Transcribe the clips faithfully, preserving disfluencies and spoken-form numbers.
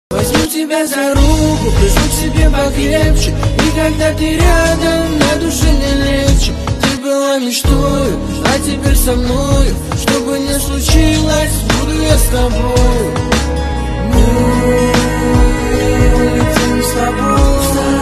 Возьму тебя за руку, прижму к себе покрепче. И когда ты рядом, на душе не легче. Ты была мечтою, а теперь со мною. Что бы ни случилось, буду я с тобой. Мы улетим с тобой.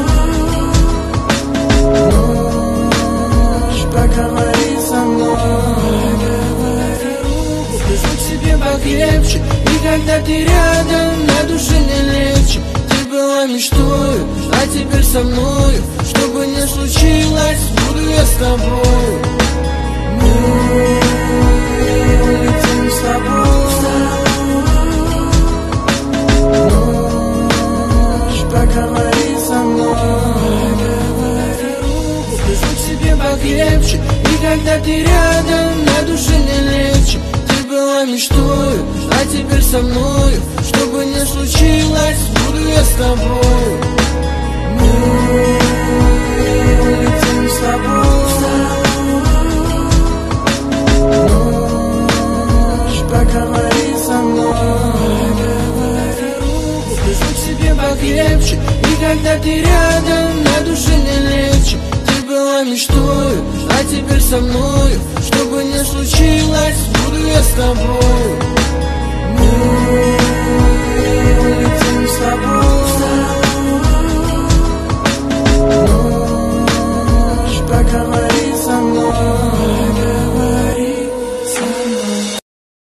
Можешь поговорить со мной. Прижму к себе покрепче. И когда ты рядом, на душе не легче. Ты была мечтою, а теперь со мною. Что бы ни случилось, буду я с тобой. Мы улетим с тобой. Можешь поговорить со мной. Прижму к себе покрепче. И когда ты рядом, на душе не легче. Ты была мечтою, а теперь со мною. Что бы ни случилось, буду я с тобой. Мы улетим с тобой. Можешь поговорить со мной. Прижму к себе покрепче. И когда ты рядом, на душе не легче. Ты была мечтою, а теперь со мною. Что бы ни случилось, буду я с тобой.